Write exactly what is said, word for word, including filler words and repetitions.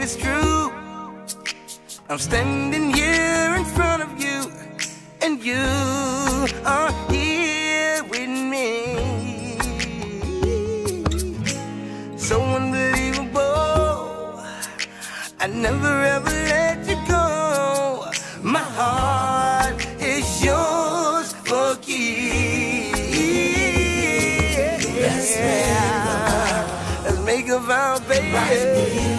it's true. I'm standing here in front of you, and you are here with me. So unbelievable, I never ever let you go. My heart is yours for keys. Let's make a vow. Let's make a vow, baby. Right here.